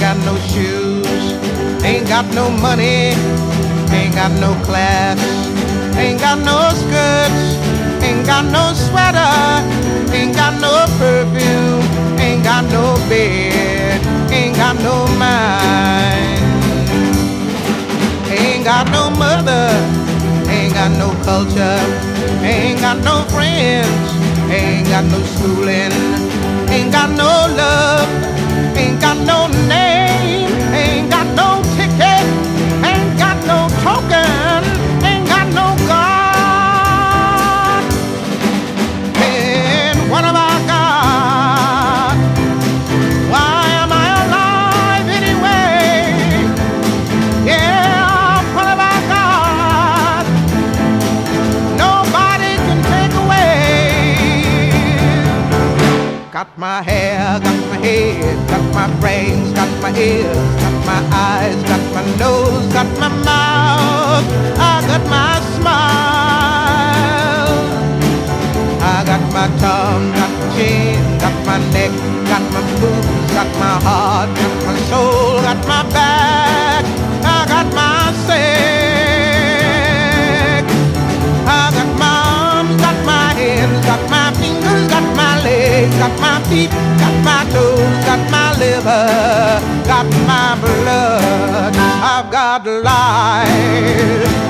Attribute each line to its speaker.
Speaker 1: got no shoes, ain't got no money, ain't got no class, ain't got no skirts, ain't got no sweater, ain't got no perfume, ain't got no bed, ain't got no mind, ain't got no mother, ain't got no culture, ain't got no friends, ain't got no schooling, ain't got no love, ain't got no name, ain't got no ticket, ain't got no token, ain't got no God. And what have I got? Why am I alive anyway? Yeah, what have I got? Nobody can take away. Got my hair, got my head, got my brains, got my ears, got my eyes, got my nose, got my mouth, I got my smile, I got my tongue, got my chin, got my neck, got my boobs, got my heart, got my soul, got my back, I got my sex, I got my arms, got my hands, got my fingers, got my legs, got my feet, got my toes, got my liver, got my blood, I've got life.